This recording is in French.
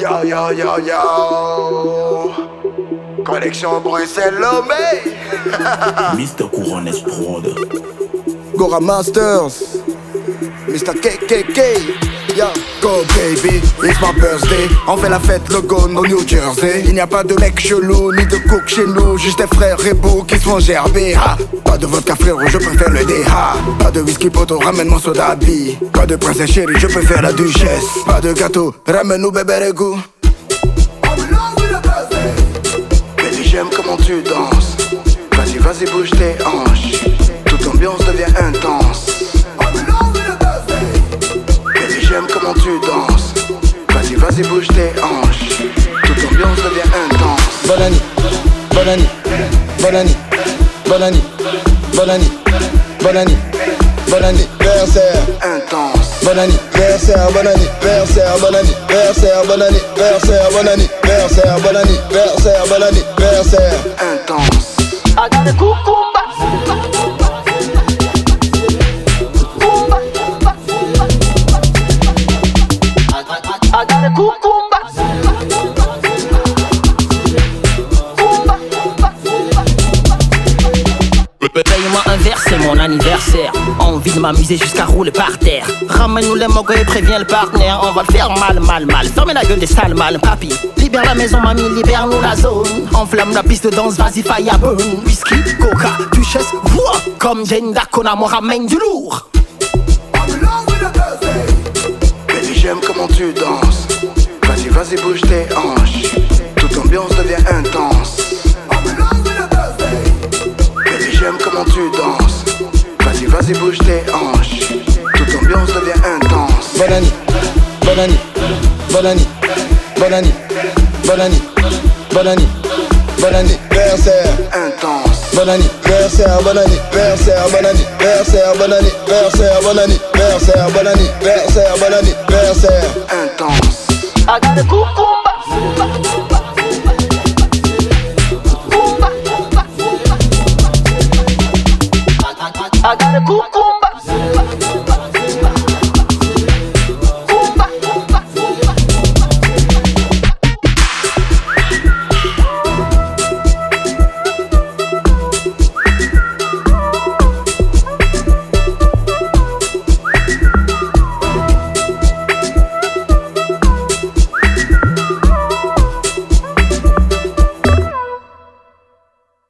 Yo yo yo yo. Connexion Bruxelles-Lomé. Mr. Couronnes Prod. Gora Masters, Mr. KKK. Yo, go baby, it's my birthday. On fait la fête, le Gone au New Jersey. Il n'y a pas de mec chelou, ni de cook chez nous. Juste des frères ébaux qui se font gerber. Pas de vodka frérot, je préfère le DH. Pas de whisky poto, ramène mon soda bi. Pas de princesse chérie, je préfère la duchesse. Pas de gâteau, ramène-nous bébé régou. Baby j'aime comment tu danses. Vas-y, vas-y bouge tes hanches. Toute ambiance devient intense. Baby j'aime comment tu danses. Vas-y, vas-y bouge tes hanches. Toute ambiance devient intense. Bonne année, bonne année, bonne année, bonne année, bonne année, bonne année, bonne année, versaire Intense. bonne année, versaire, bonne année, versaire, bonne année, versaire, bonne année, versaire, bonne année, versaire, bonne année, versaire, bonne année, versaire. Intense. I got a cucumba. Kumba. I got a cucumba. Paye-moi un verre, c'est mon anniversaire. Envie de m'amuser jusqu'à rouler par terre. Ramène-nous les mogots et préviens le partenaire. On va le faire mal, mal, mal. Fermez la gueule des sales mal, papy. Libère la maison, mamie, libère-nous la zone. Enflamme la piste de danse, vas-y, fire burn. Whisky, coca, duchesse, voix. Comme Jane Dacona, moi ramène du lourd. Baby j'aime comment tu danses. Vas-y, vas-y bouge tes hanches. Toute ambiance devient intense. Baby j'aime comment tu danses. Vas-y, vas-y bouge tes hanches. Toute ambiance devient intense. Bonne année, bonne année, bonne année, bonne année, bonne année, bonne année, bonne année, versaire Intense. bonne année, versaire, bonne année, versaire, bonne année, versaire, bonne année, versaire, bonne année, versaire, bonne année, versaire, bonne année, versaire. Intense. I got a cucumba. Kumba. I got a cucumba.